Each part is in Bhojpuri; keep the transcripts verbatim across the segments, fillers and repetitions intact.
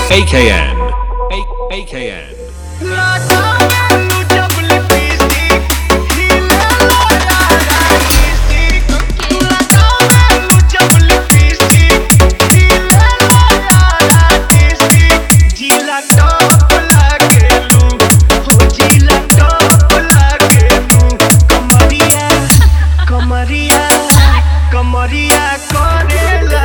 A K N. A- AKN. कमरिया करेला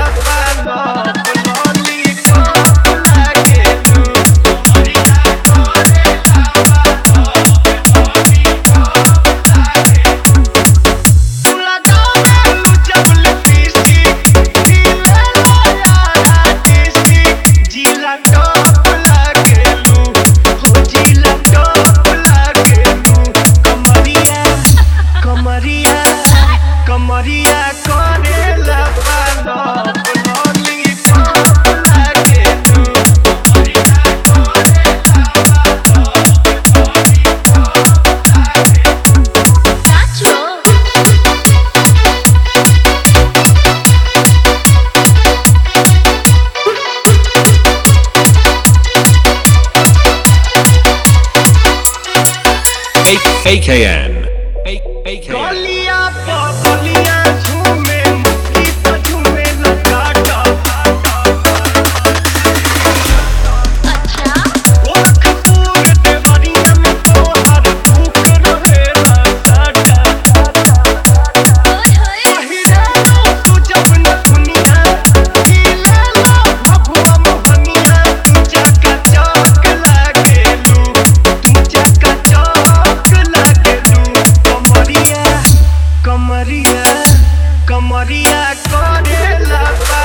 A K N. A- AKN. कमरिया करेला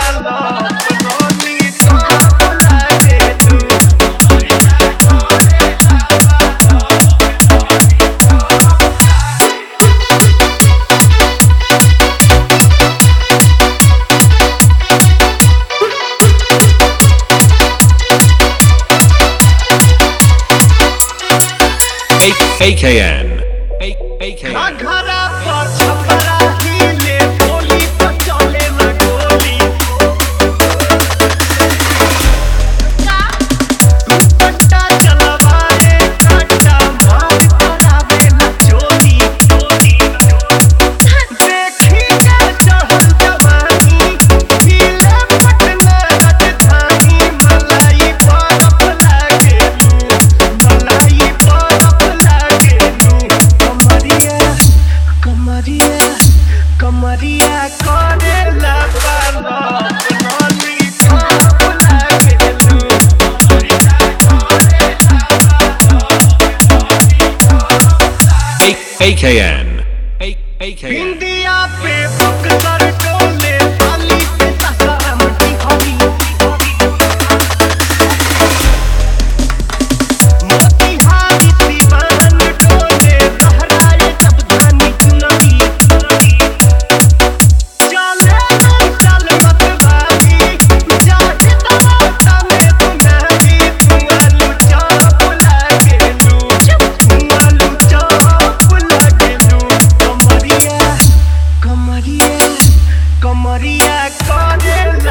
A K N. A- AKN. कमरिया करेला A K N. A- AKN. India पे बक्सर टोले पाली पे ससाराम की हरी मोतिहारी सिवान टोले लहराए जब धानी चुनरी चले तू चल मत भागी जाके तमाशा में तुम्हारी तू आलू चौप लागे लू तू आलू चौप लागे लू कमरिया कमरिया कमरिया करेला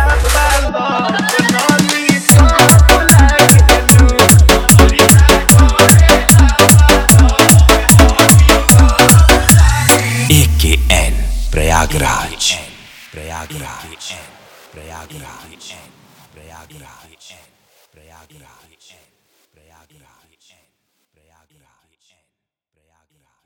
A K N Prayagraj Prayagraj Prayagraj Prayagraj Prayagraj Prayagraj Prayagraj Prayagraj